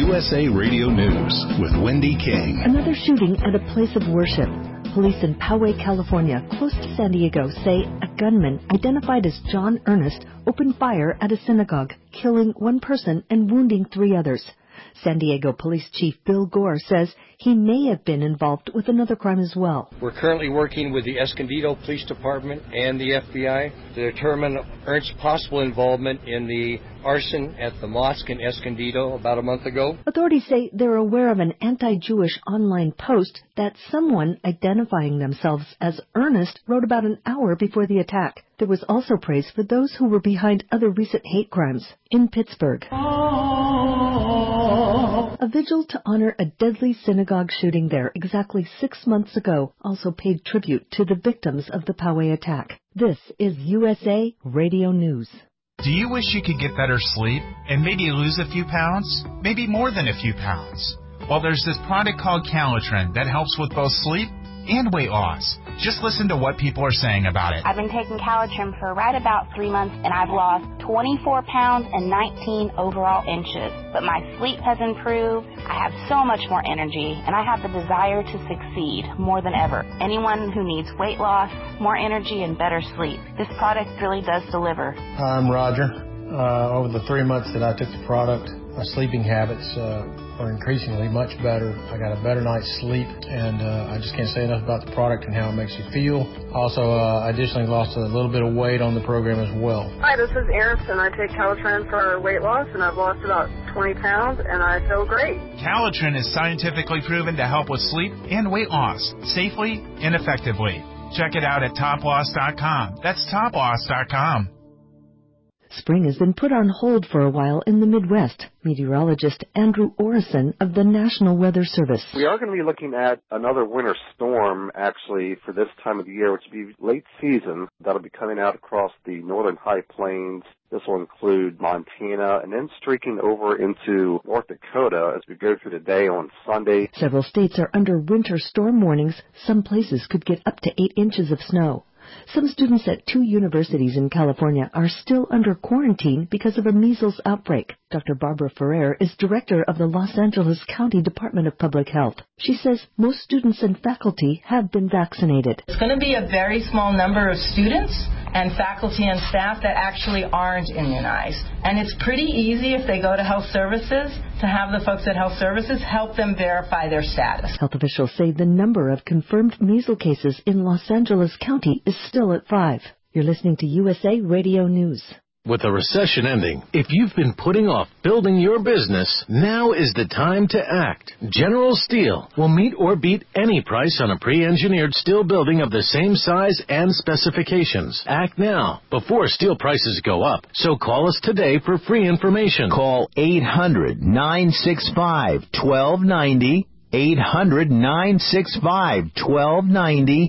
USA Radio News with Wendy King. Another shooting at a place of worship. Police in Poway, California, close to San Diego, say a gunman identified as John Earnest opened fire at a synagogue, killing one person and wounding 3 others. San Diego Police Chief Bill Gore says he may have been involved with another crime as well. We're currently working with the Escondido Police Department and the FBI to determine Ernst's possible involvement in the arson at the mosque in Escondido about a month ago. Authorities say they're aware of an anti-Jewish online post that someone identifying themselves as Ernest wrote about an hour before the attack. There was also praise for those who were behind other recent hate crimes in Pittsburgh. A vigil to honor a deadly synagogue shooting there exactly 6 months ago also paid tribute to the victims of the Poway attack. This is USA Radio News. Do you wish you could get better sleep and maybe lose a few pounds? Maybe more than a few pounds? Well, there's this product called Calitrin that helps with both sleep and weight loss. Just listen to what people are saying about it. I've been taking Calitrin for right about 3 months, and I've lost 24 pounds and 19 overall inches. But my sleep has improved. I have so much more energy, and I have the desire to succeed more than ever. Anyone who needs weight loss, more energy, and better sleep, this product really does deliver. I'm Roger. Over the 3 months that I took the product, my sleeping habits are increasingly much better. I got a better night's sleep, and I just can't say enough about the product and how it makes you feel. Also, I additionally lost a little bit of weight on the program as well. Hi, this is Erin, and I take Calitrin for weight loss, and I've lost about 20 pounds, and I feel great. Calitrin is scientifically proven to help with sleep and weight loss safely and effectively. Check it out at toploss.com. That's toploss.com. Spring has been put on hold for a while in the Midwest. Meteorologist Andrew Orison of the National Weather Service. We are going to be looking at another winter storm, actually, for this time of the year, which will be late season. That'll be coming out across the northern high plains. This will include Montana and then streaking over into North Dakota as we go through the day on Sunday. Several states are under winter storm warnings. Some places could get up to 8 inches of snow. Some students at 2 universities in California are still under quarantine because of a measles outbreak. Dr. Barbara Ferrer is director of the Los Angeles County Department of Public Health. She says most students and faculty have been vaccinated. It's going to be a very small number of students and faculty and staff that actually aren't immunized. And it's pretty easy if they go to health services to have the folks at health services help them verify their status. Health officials say the number of confirmed measles cases in Los Angeles County is still at 5. You're listening to USA Radio News. With the recession ending, if you've been putting off building your business, now is the time to act. General Steel will meet or beat any price on a pre-engineered steel building of the same size and specifications. Act now, before steel prices go up. So call us today for free information. Call 800-965-1290. 800-965-1290,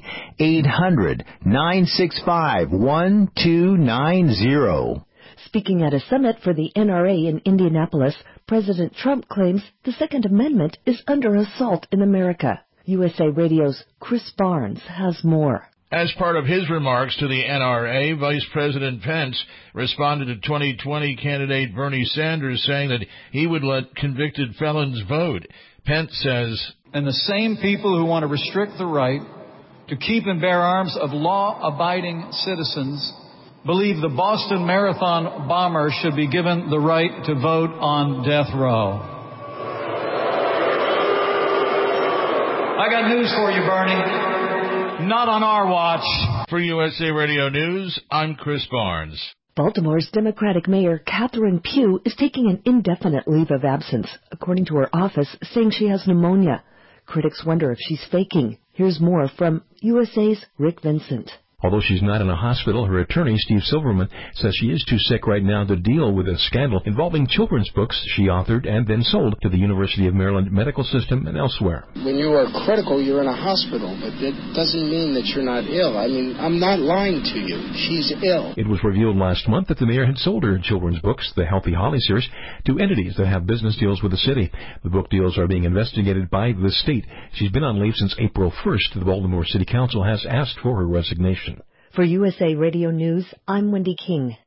800-965-1290. Speaking at a summit for the NRA in Indianapolis, President Trump claims the Second Amendment is under assault in America. USA Radio's Chris Barnes has more. As part of his remarks to the NRA, Vice President Pence responded to 2020 candidate Bernie Sanders saying that he would let convicted felons vote. Pence says, and the same people who want to restrict the right to keep and bear arms of law-abiding citizens believe the Boston Marathon bomber should be given the right to vote on death row. I got news for you, Bernie. Not on our watch. For USA Radio News, I'm Chris Barnes. Baltimore's Democratic Mayor Catherine Pugh is taking an indefinite leave of absence, according to her office, saying she has pneumonia. Critics wonder if she's faking. Here's more from USA's Rick Vincent. Although she's not in a hospital, her attorney, Steve Silverman, says she is too sick right now to deal with a scandal involving children's books she authored and then sold to the University of Maryland Medical System and elsewhere. When you are critical, you're in a hospital, but that doesn't mean that you're not ill. I mean, I'm not lying to you. She's ill. It was revealed last month that the mayor had sold her children's books, the Healthy Holly series, to entities that have business deals with the city. The book deals are being investigated by the state. She's been on leave since April 1st. The Baltimore City Council has asked for her resignation. For USA Radio News, I'm Wendy King.